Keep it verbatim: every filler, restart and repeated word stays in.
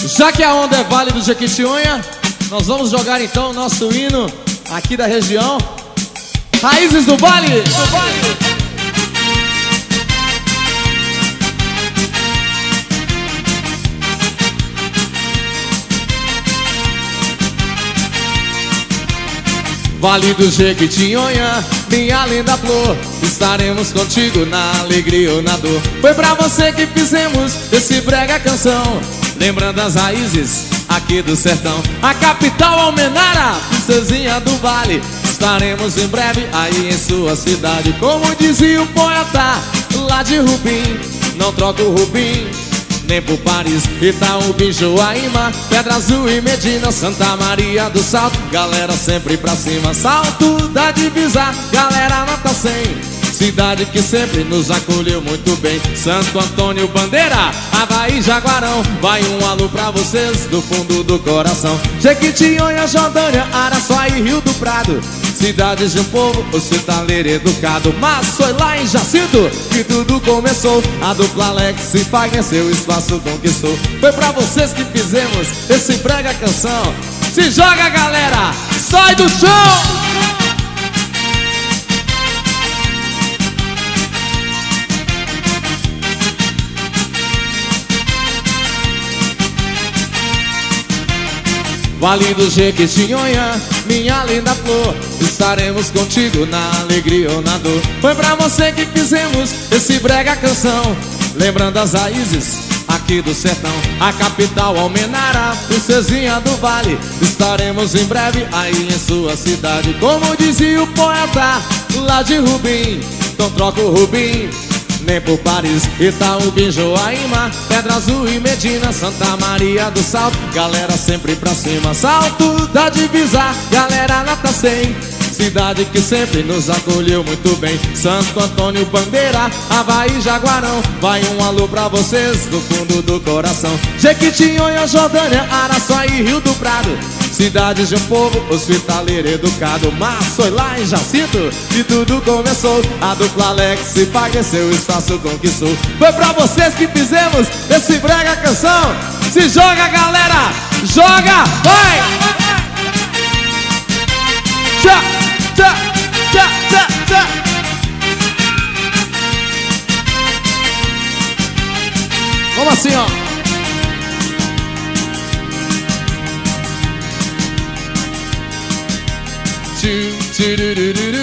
Já que a onda é Vale do Jequitinhonha, nós vamos jogar então o nosso hino aqui da região. Raízes do Vale, do Vale. Vale do Jequitinhonha, minha linda flor, estaremos contigo na alegria ou na dor. Foi pra você que fizemos esse brega canção, lembrando as raízes aqui do sertão. A capital Almenara, princesinha do Vale, estaremos em breve aí em sua cidade. Como dizia o poeta lá de Rubim, não troco o Rubim nem por Paris, Itaúbi, Joaíma, Pedra Azul e Medina, Santa Maria do Salto, galera sempre pra cima. Salto da divisa, galera nota cem, cidade que sempre nos acolheu muito bem. Santo Antônio, Bandeira, Avaí, Jaguarão, vai um alô pra vocês do fundo do coração. Jequitinhonha, Jordânia, Araçuaí, Rio do Prado, cidades de um povo hospitaleiro educado. Mas foi lá em Jacinto que tudo começou, a dupla Alex e Fagner seu espaço conquistou. Foi pra vocês que fizemos esse brega canção. Se joga, galera, sai do chão! Vale do Jequitinhonha, minha linda flor, estaremos contigo na alegria ou na dor. Foi pra você que fizemos esse brega canção, lembrando as raízes aqui do sertão. A capital Almenara, princesinha do Vale, estaremos em breve aí em sua cidade. Como dizia o poeta lá de Rubim, não troca o Rubim nem por Paris, Itaúbi, Joaíma, Pedra Azul e Medina, Santa Maria do Salto, galera sempre pra cima. Salto da divisa, galera nota cem, cidade que sempre nos acolheu muito bem. Santo Antônio, Bandeira, Avaí, Jaguarão, vai um alô pra vocês do fundo do coração. Jequitinhonha, Jordânia, Araçuaí, Rio do Prado, cidades de um povo hospitaleiro educado. Mas foi lá em Jacinto que tudo começou, a dupla Alex e Fagner seu espaço conquistou. Foi pra vocês que fizemos esse brega canção. Se joga, galera, joga, vai! Tchá, tchá, tchá, tchá, tchá. Vamos assim, ó. Tchu, tchu,